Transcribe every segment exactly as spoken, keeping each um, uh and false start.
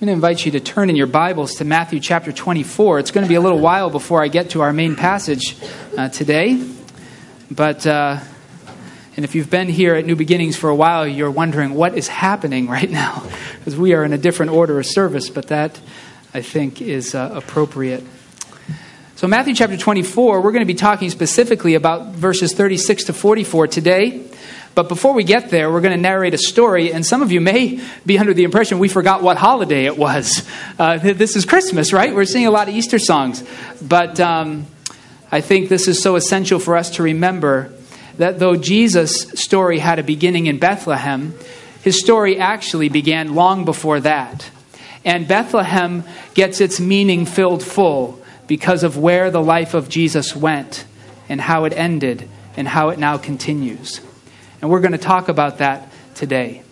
I'm going to invite you to turn in your Bibles to Matthew chapter twenty-four. It's going to be a little while before I get to our main passage uh, today. But, uh, and if you've been here at New Beginnings for a while, you're wondering what is happening right now. Because we are in a different order of service, but that, I think, is uh, appropriate. So Matthew chapter twenty-four, we're going to be talking specifically about verses thirty-six to forty-four today. But before we get there, we're going to narrate a story, and some of you may be under the impression we forgot what holiday it was. Uh, this is Christmas, right? We're singing a lot of Easter songs. But um, I think this is so essential for us to remember that though Jesus' story had a beginning in Bethlehem, his story actually began long before that. And Bethlehem gets its meaning filled full because of where the life of Jesus went and how it ended and how it now continues. And we're going to talk about that today.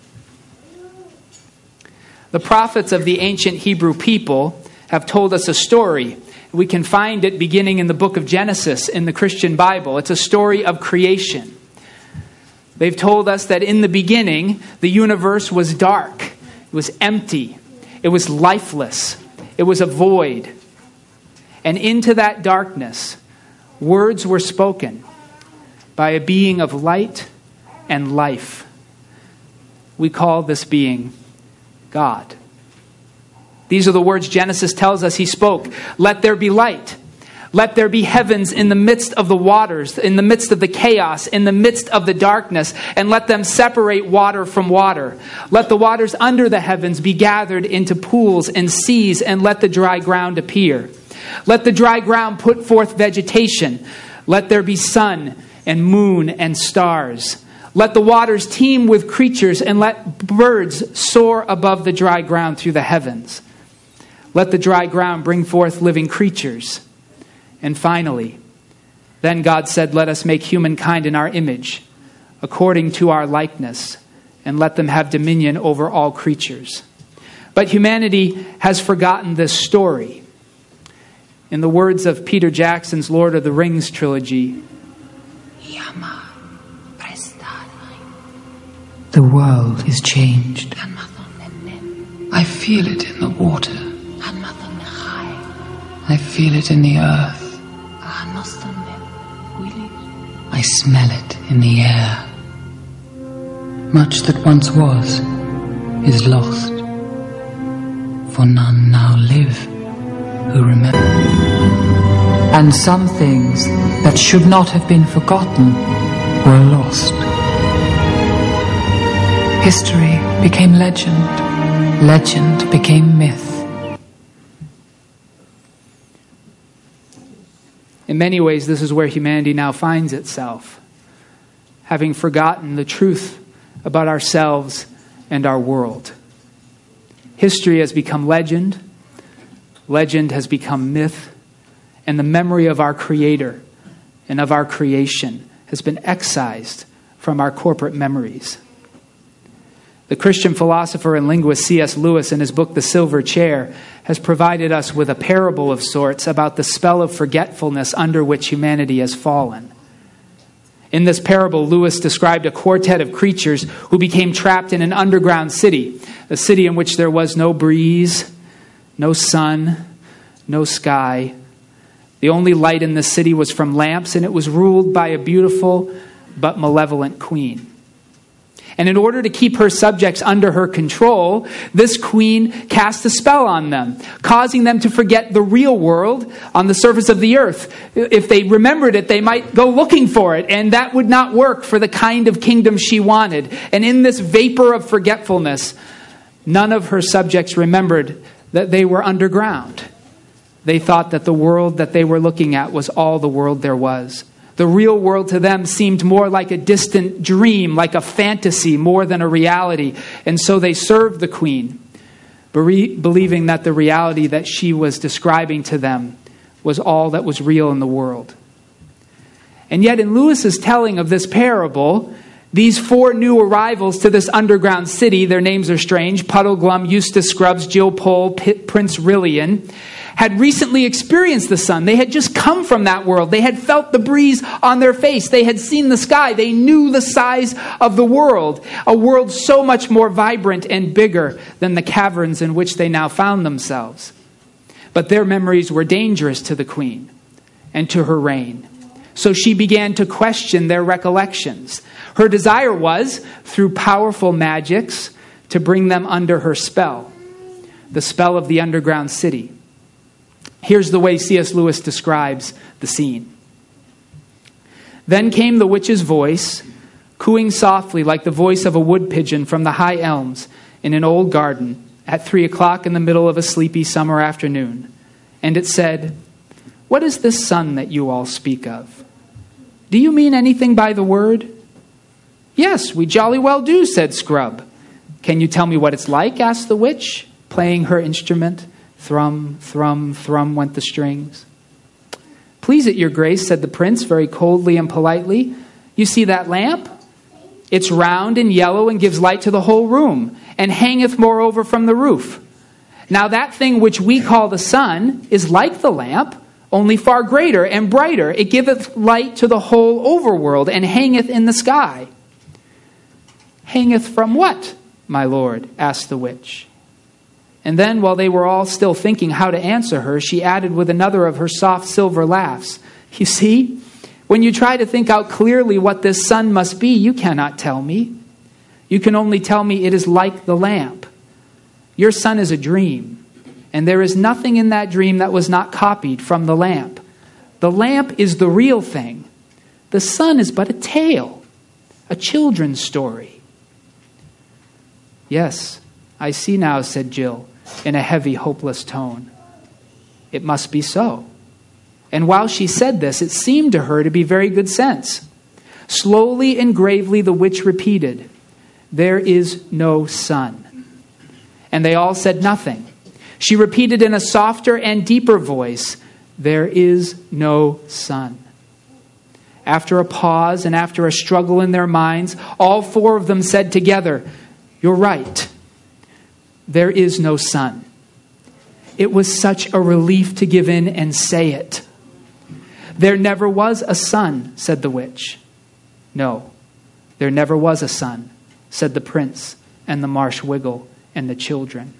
The prophets of the ancient Hebrew people have told us a story. We can find it beginning in the book of Genesis in the Christian Bible. It's a story of creation. They've told us that in the beginning, the universe was dark. It was empty. It was lifeless. It was a void. And into that darkness, words were spoken by a being of light and life. We call this being God. These are the words Genesis tells us he spoke. Let there be light. Let there be heavens in the midst of the waters, in the midst of the chaos, in the midst of the darkness, and let them separate water from water. Let the waters under the heavens be gathered into pools and seas, and let the dry ground appear. Let the dry ground put forth vegetation. Let there be sun and moon and stars. Let the waters teem with creatures, and let birds soar above the dry ground through the heavens. Let the dry ground bring forth living creatures. And finally, then God said, let us make humankind in our image, according to our likeness, and let them have dominion over all creatures. But humanity has forgotten this story. In the words of Peter Jackson's Lord of the Rings trilogy, the world is changed. I feel it in the water. I feel it in the earth. I smell it in the air. Much that once was is lost, for none now live who remember. And some things that should not have been forgotten were lost. History became legend. Legend became myth. In many ways, this is where humanity now finds itself, having forgotten the truth about ourselves and our world. History has become legend. Legend has become myth. And the memory of our Creator and of our creation has been excised from our corporate memories. The Christian philosopher and linguist C S Lewis, in his book, The Silver Chair, has provided us with a parable of sorts about the spell of forgetfulness under which humanity has fallen. In this parable, Lewis described a quartet of creatures who became trapped in an underground city, a city in which there was no breeze, no sun, no sky. The only light in the city was from lamps, and it was ruled by a beautiful but malevolent queen. And in order to keep her subjects under her control, this queen cast a spell on them, causing them to forget the real world on the surface of the earth. If they remembered it, they might go looking for it, and that would not work for the kind of kingdom she wanted. And in this vapor of forgetfulness, none of her subjects remembered that they were underground. They thought that the world that they were looking at was all the world there was. The real world to them seemed more like a distant dream, like a fantasy, more than a reality. And so they served the queen, believing that the reality that she was describing to them was all that was real in the world. And yet in Lewis's telling of this parable, These four new arrivals to this underground city, their names are strange, Puddleglum, Eustace Scrubbs, Jill Pole, P- Prince Rillian, had recently experienced the sun. They had just come from that world. They had felt the breeze on their face. They had seen the sky. They knew the size of the world, a world so much more vibrant and bigger than the caverns in which they now found themselves. But their memories were dangerous to the queen and to her reign. So she began to question their recollections. Her desire was, through powerful magics, to bring them under her spell, the spell of the underground city. Here's the way C S Lewis describes the scene. Then came the witch's voice, cooing softly like the voice of a wood pigeon from the high elms in an old garden at three o'clock in the middle of a sleepy summer afternoon. And it said, "What is this sun that you all speak of? Do you mean anything by the word?" "Yes, we jolly well do," said Scrub. "Can you tell me what it's like?" asked the witch, playing her instrument. Thrum, thrum, thrum went the strings. "Please it, your grace," said the prince very coldly and politely. "You see that lamp? It's round and yellow and gives light to the whole room, and hangeth moreover from the roof. Now that thing which we call the sun is like the lamp, only far greater and brighter. It giveth light to the whole overworld, and hangeth in the sky." "Hangeth from what, my lord?" asked the witch. And then, while they were all still thinking how to answer her, she added with another of her soft silver laughs, "You see, when you try to think out clearly what this sun must be, you cannot tell me. You can only tell me it is like the lamp. Your sun is a dream, and there is nothing in that dream that was not copied from the lamp. The lamp is the real thing. The sun is but a tale, a children's story." "Yes, I see now," said Jill, in a heavy, hopeless tone. "It must be so." And while she said this, it seemed to her to be very good sense. Slowly and gravely the witch repeated, "There is no sun." And they all said nothing. She repeated in a softer and deeper voice, "There is no sun." After a pause and after a struggle in their minds, all four of them said together, "You're right. There is no sun." It was such a relief to give in and say it. "There never was a sun," said the witch. "No, there never was a sun," said the prince and the marsh wiggle and the children.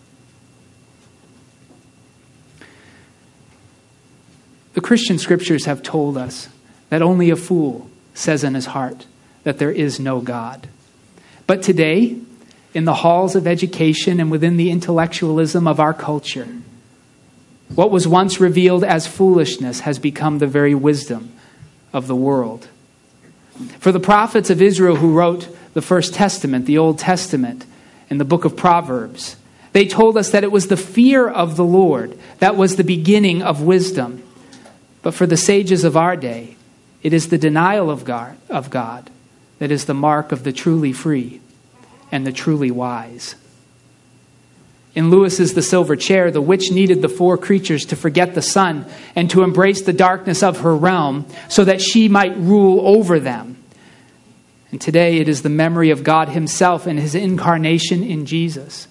The Christian scriptures have told us that only a fool says in his heart that there is no God. But today, in the halls of education and within the intellectualism of our culture, what was once revealed as foolishness has become the very wisdom of the world. For the prophets of Israel who wrote the First Testament, the Old Testament, and the book of Proverbs, they told us that it was the fear of the Lord that was the beginning of wisdom. But for the sages of our day, it is the denial of God, of God that is the mark of the truly free and the truly wise. In Lewis's The Silver Chair, the witch needed the four creatures to forget the sun and to embrace the darkness of her realm so that she might rule over them. And today it is the memory of God himself and his incarnation in Jesus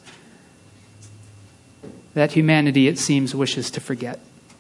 that humanity, it seems, wishes to forget.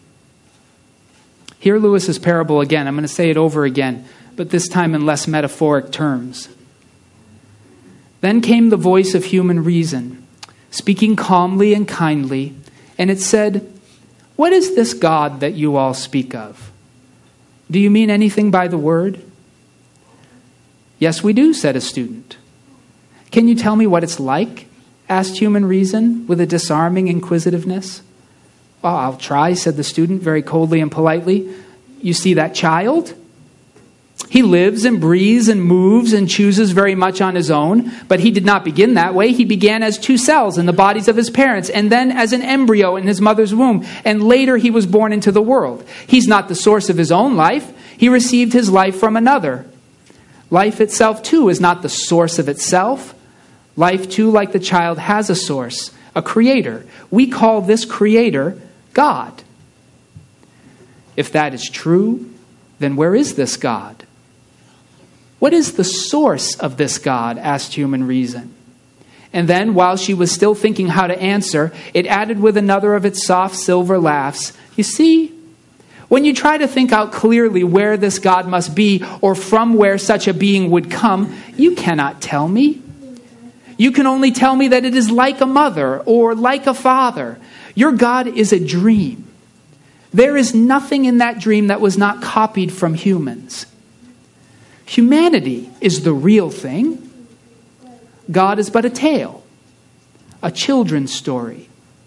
Hear Lewis's parable again. I'm going to say it over again, but this time in less metaphoric terms. Then came the voice of human reason, speaking calmly and kindly, and it said, "What is this God that you all speak of? Do you mean anything by the word?" "Yes, we do," said a student. "Can you tell me what it's like?" asked human reason with a disarming inquisitiveness. "Oh, I'll try," said the student very coldly and politely. "You see that child? He lives and breathes and moves and chooses very much on his own, but he did not begin that way. He began as two cells in the bodies of his parents, and then as an embryo in his mother's womb, and later he was born into the world. He's not the source of his own life. He received his life from another. Life itself, too, is not the source of itself. Life, too, like the child, has a source, a creator. We call this creator God. If that is true, then where is this God? What is the source of this God? Asked human reason. And then, while she was still thinking how to answer, it added with another of its soft silver laughs, you see, when you try to think out clearly where this God must be or from where such a being would come, you cannot tell me. You can only tell me that it is like a mother or like a father. Your God is a dream. There is nothing in that dream that was not copied from humans. Humanity is the real thing. God is but a tale, a children's story.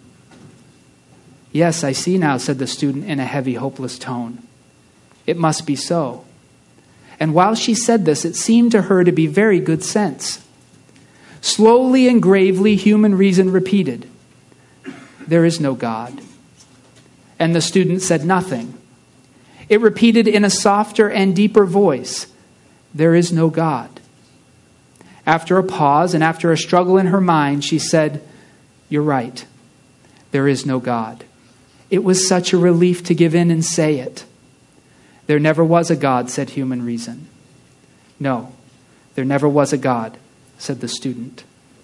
Yes, I see now, said the student in a heavy, hopeless tone. It must be so. And while she said this, it seemed to her to be very good sense. Slowly and gravely, human reason repeated, there is no God. And the student said nothing. It repeated in a softer and deeper voice, there is no God. After a pause and after a struggle in her mind, she said, you're right. There is no God. It was such a relief to give in and say it. There never was a God, said human reason. No, there never was a God, said the student.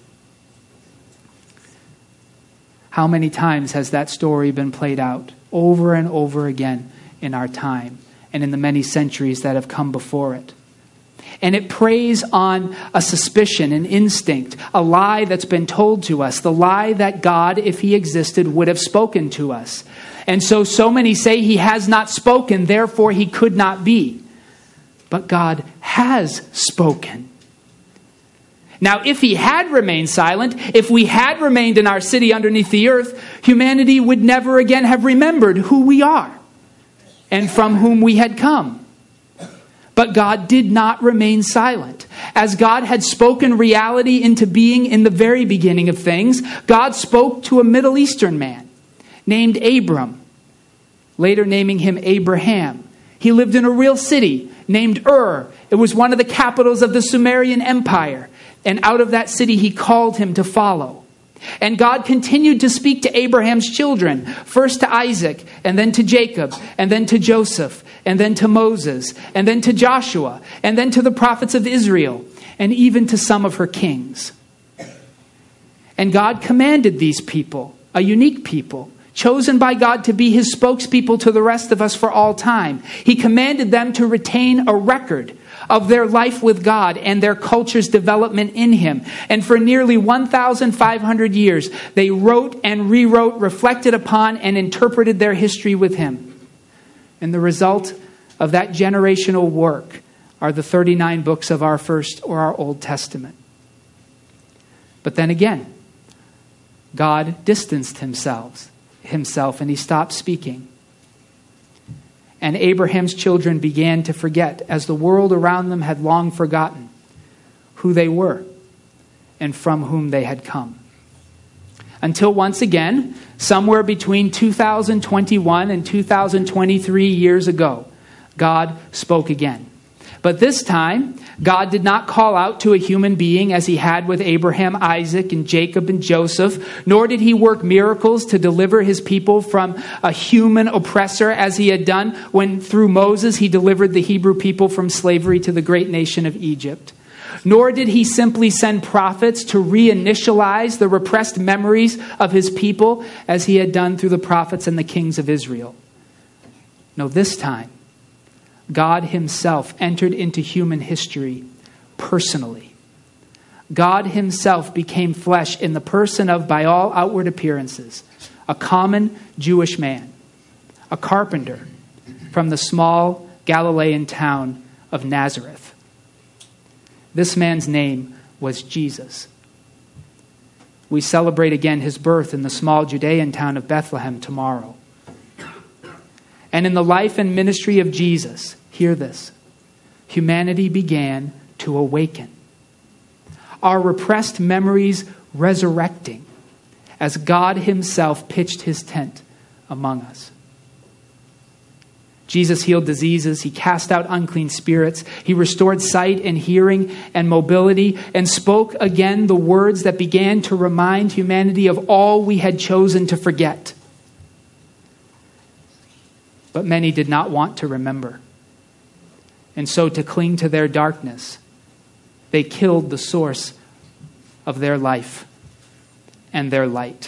How many times has that story been played out over and over again in our time and in the many centuries that have come before it? And it preys on a suspicion, an instinct, a lie that's been told to us, the lie that God, if he existed, would have spoken to us. And so, so many say he has not spoken, therefore he could not be. But God has spoken. Now, if he had remained silent, if we had remained in our city underneath the earth, humanity would never again have remembered who we are and from whom we had come. But God did not remain silent. As God had spoken reality into being in the very beginning of things, God spoke to a Middle Eastern man named Abram, later naming him Abraham. He lived in a real city named Ur. It was one of the capitals of the Sumerian Empire. And out of that city, he called him to follow. And God continued to speak to Abraham's children, first to Isaac, and then to Jacob, and then to Joseph, and then to Moses, and then to Joshua, and then to the prophets of Israel, and even to some of her kings. And God commanded these people, a unique people, chosen by God to be his spokespeople to the rest of us for all time. He commanded them to retain a record of their life with God and their culture's development in him. And for nearly one thousand five hundred years, they wrote and rewrote, reflected upon, and interpreted their history with him. And the result of that generational work are the thirty-nine books of our First or our Old Testament. But then again, God distanced himself, himself and he stopped speaking. And Abraham's children began to forget, as the world around them had long forgotten, who they were and from whom they had come. Until once again, somewhere between two thousand twenty-one and two thousand twenty-three years ago, God spoke again. But this time, God did not call out to a human being as he had with Abraham, Isaac, and Jacob, and Joseph, nor did he work miracles to deliver his people from a human oppressor as he had done when through Moses he delivered the Hebrew people from slavery to the great nation of Egypt. Nor did he simply send prophets to reinitialize the repressed memories of his people as he had done through the prophets and the kings of Israel. No, this time, God himself entered into human history personally. God himself became flesh in the person of, by all outward appearances, a common Jewish man, a carpenter from the small Galilean town of Nazareth. This man's name was Jesus. We celebrate again his birth in the small Judean town of Bethlehem tomorrow. And in the life and ministry of Jesus, hear this, humanity began to awaken. Our repressed memories resurrecting as God himself pitched his tent among us. Jesus healed diseases. He cast out unclean spirits. He restored sight and hearing and mobility and spoke again the words that began to remind humanity of all we had chosen to forget. But many did not want to remember. And so to cling to their darkness They killed the source of their life and their light.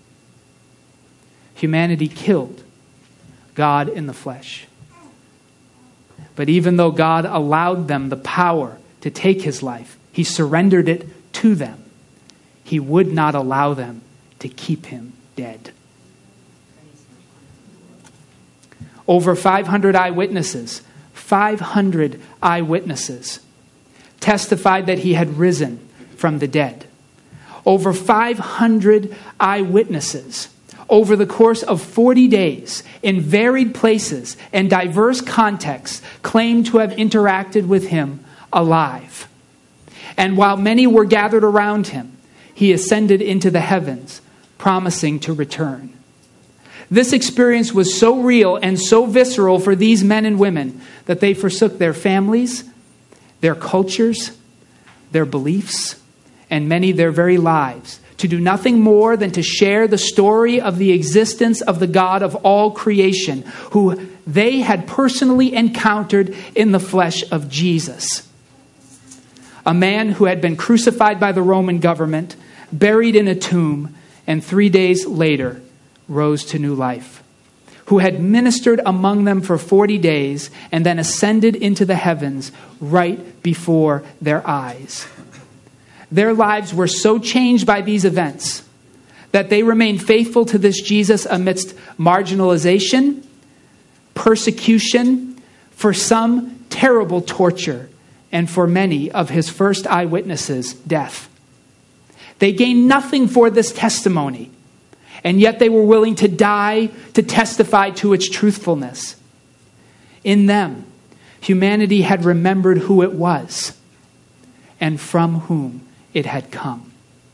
Humanity killed God in the flesh. But even though God allowed them the power to take his life, he surrendered it to them. He would not allow them to keep him dead. Over five hundred eyewitnesses, five hundred eyewitnesses testified that he had risen from the dead. Over five hundred eyewitnesses over the course of forty days in varied places and diverse contexts claimed to have interacted with him alive. And while many were gathered around him, he ascended into the heavens, promising to return. This experience was so real and so visceral for these men and women that they forsook their families, their cultures, their beliefs, and many their very lives to do nothing more than to share the story of the existence of the God of all creation, who they had personally encountered in the flesh of Jesus. A man who had been crucified by the Roman government, buried in a tomb, and three days later rose to new life, who had ministered among them for forty days and then ascended into the heavens right before their eyes. Their lives were so changed by these events that they remained faithful to this Jesus amidst marginalization, persecution, for some terrible torture, and for many of his first eyewitnesses, death. They gained nothing for this testimony, and yet they were willing to die to testify to its truthfulness. In them, humanity had remembered who it was and from whom it had come.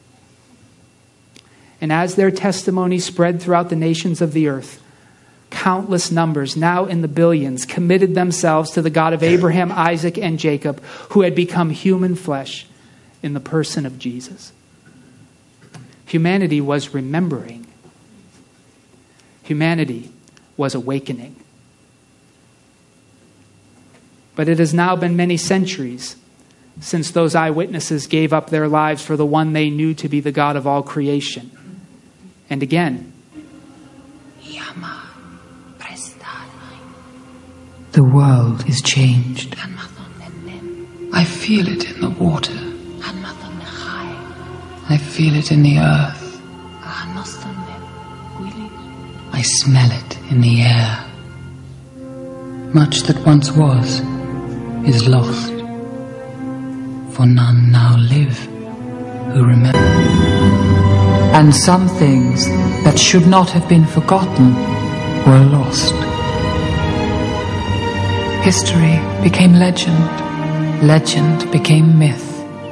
And as their testimony spread throughout the nations of the earth, countless numbers, now in the billions, committed themselves to the God of Abraham, Isaac, and Jacob, who had become human flesh in the person of Jesus. Humanity was remembering. Humanity was awakening. But it has now been many centuries since those eyewitnesses gave up their lives for the one they knew to be the God of all creation. And again, the world is changed. I feel it in the water. I feel it in the earth. I smell it in the air. Much that once was is lost, for none now live who remember. And some things that should not have been forgotten were lost. History became legend. Legend became myth.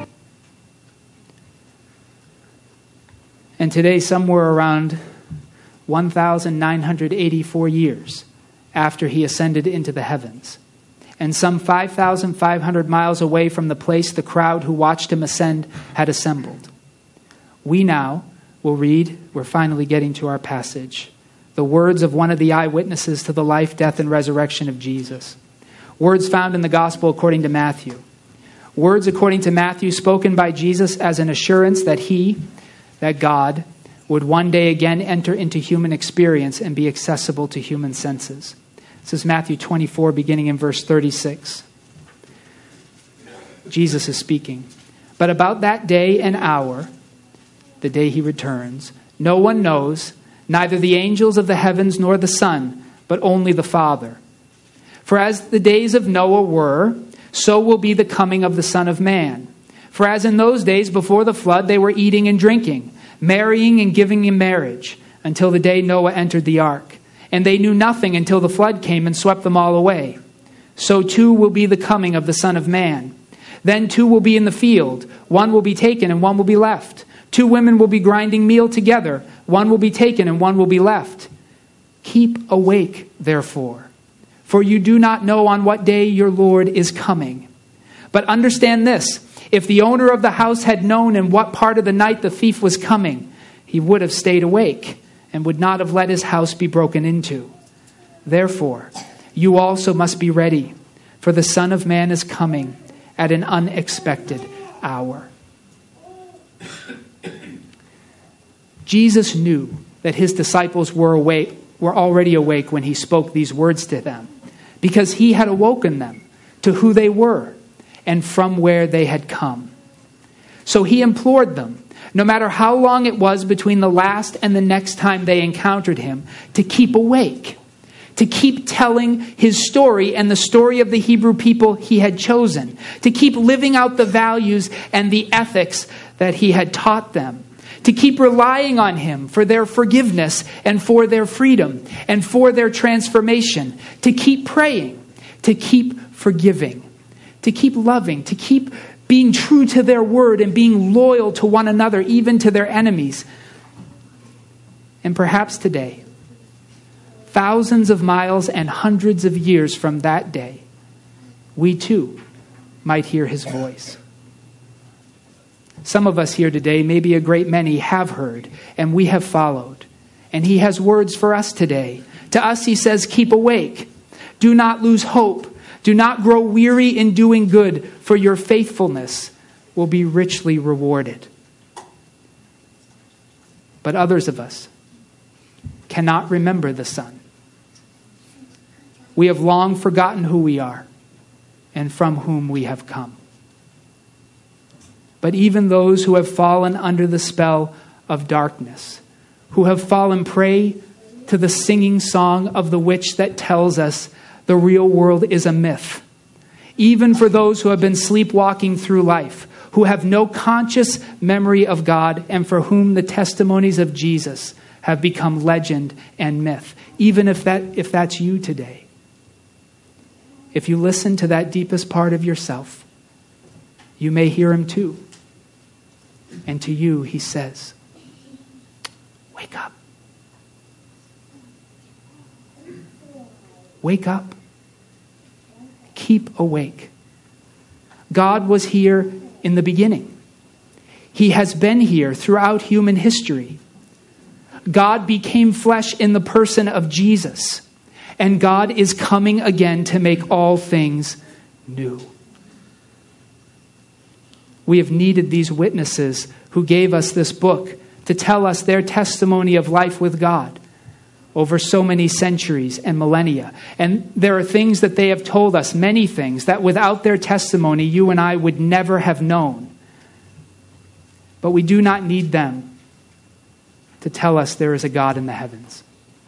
And today, somewhere around one thousand nine hundred eighty-four years after he ascended into the heavens, and some five thousand five hundred miles away from the place the crowd who watched him ascend had assembled, we now will read, we're finally getting to our passage, the words of one of the eyewitnesses to the life, death, and resurrection of Jesus. Words found in the Gospel according to Matthew. Words according to Matthew spoken by Jesus as an assurance that he, that God, would one day again enter into human experience and be accessible to human senses. This is Matthew twenty-four, beginning in verse thirty-six. Jesus is speaking. But about that day and hour, the day he returns, no one knows, neither the angels of the heavens nor the Son, but only the Father. For as the days of Noah were, so will be the coming of the Son of Man. For as in those days before the flood, they were eating and drinking, marrying and giving in marriage, until the day Noah entered the ark. And they knew nothing until the flood came and swept them all away. So too will be the coming of the Son of Man. Then two will be in the field. One will be taken and one will be left. Two women will be grinding meal together. One will be taken and one will be left. Keep awake, therefore, for you do not know on what day your Lord is coming. But understand this, if the owner of the house had known in what part of the night the thief was coming, he would have stayed awake and would not have let his house be broken into. Therefore, you also must be ready, for the Son of Man is coming at an unexpected hour. Jesus knew that his disciples were awake, were already awake when he spoke these words to them, because he had awoken them to who they were and from where they had come. So he implored them, no matter how long it was between the last and the next time they encountered him, to keep awake, to keep telling his story and the story of the Hebrew people he had chosen, to keep living out the values and the ethics that he had taught them, to keep relying on him for their forgiveness and for their freedom and for their transformation, to keep praying, to keep forgiving, to keep loving, to keep being true to their word and being loyal to one another, even to their enemies. And perhaps today, thousands of miles and hundreds of years from that day, we too might hear his voice. Some of us here today, maybe a great many, have heard and we have followed. And he has words for us today. To us, he says, keep awake. Do not lose hope. Do not grow weary in doing good, for your faithfulness will be richly rewarded. But others of us cannot remember the Son. We have long forgotten who we are and from whom we have come. But even those who have fallen under the spell of darkness, who have fallen prey to the singing song of the witch that tells us the real world is a myth, even for those who have been sleepwalking through life, who have no conscious memory of God, and for whom the testimonies of Jesus have become legend and myth, even if that if that's you today. If you listen to that deepest part of yourself, you may hear him too. And to you, he says, wake up. Wake up. Keep awake. God was here in the beginning. He has been here throughout human history. God became flesh in the person of Jesus. And God is coming again to make all things new. We have needed these witnesses who gave us this book to tell us their testimony of life with God over so many centuries and millennia. And there are things that they have told us, many things, that without their testimony, you and I would never have known. But we do not need them to tell us there is a God in the heavens.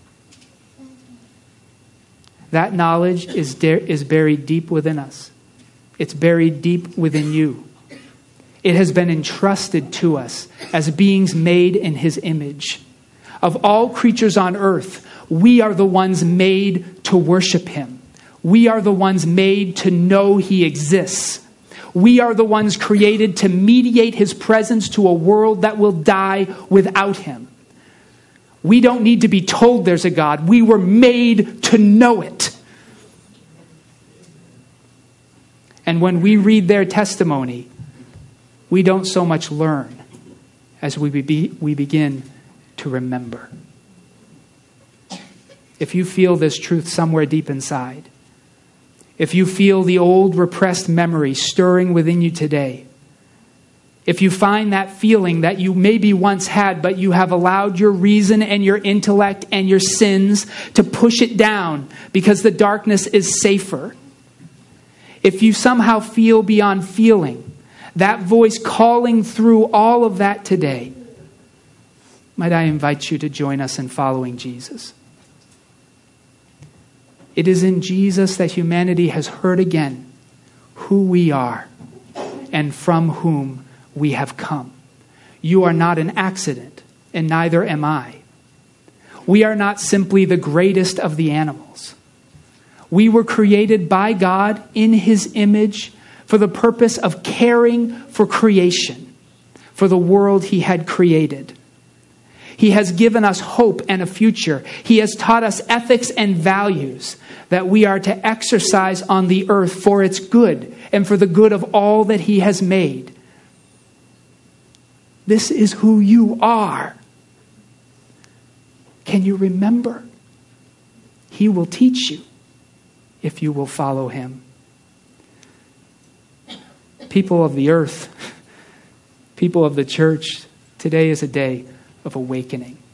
That knowledge is, de- is buried deep within us. It's buried deep within you. It has been entrusted to us as beings made in his image. Of all creatures on earth, we are the ones made to worship him. We are the ones made to know he exists. We are the ones created to mediate his presence to a world that will die without him. We don't need to be told there's a God. We were made to know it. And when we read their testimony, we don't so much learn as we, be, we begin to remember. If you feel this truth somewhere deep inside, if you feel the old repressed memory stirring within you today, if you find that feeling that you maybe once had, but you have allowed your reason and your intellect and your sins to push it down because the darkness is safer, if you somehow feel beyond feeling, that voice calling through all of that today, might I invite you to join us in following Jesus. It is in Jesus that humanity has heard again who we are and from whom we have come. You are not an accident, and neither am I. We are not simply the greatest of the animals. We were created by God in his image for the purpose of caring for creation, for the world he had created. He has given us hope and a future. He has taught us ethics and values that we are to exercise on the earth for its good and for the good of all that he has made. This is who you are. Can you remember? He will teach you if you will follow him. People of the earth, People of the church, today is a day of awakening.